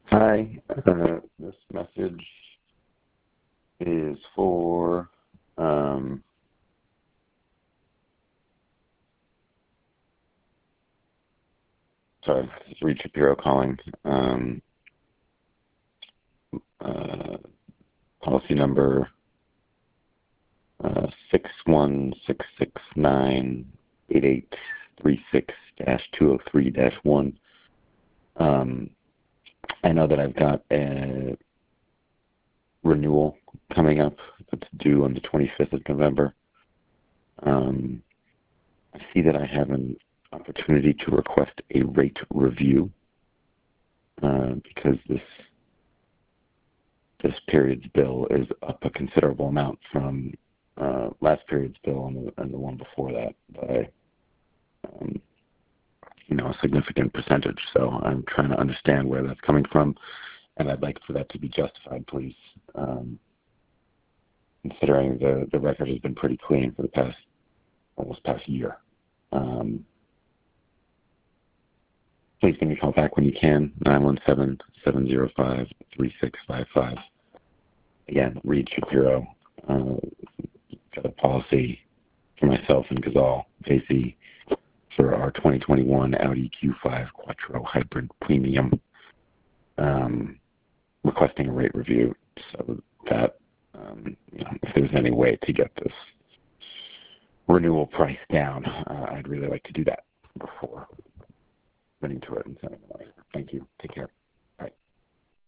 Hi, this message is for sorry, it's Reed Shapiro calling. Uh, Policy number 616698836-203-1. I know that I've got a renewal coming up that's due on the 25th of November. I see that I have an opportunity to request a rate review because this period's bill is up a considerable amount from last period's bill and the one before that by a significant percentage. So I'm trying to understand where that's coming from, and I'd like for that to be justified, please. Considering the record has been pretty clean for the almost past year. Please give me a call back when you can, 917-705-3655. Again, Reed Shapiro, got a policy for myself and Ghazal Vasey for our 2021 Audi Q5 Quattro Hybrid Premium, requesting a rate review so that if there's any way to get this renewal price down, I'd really like to do that before running to it and sending it away. Thank you. Take care.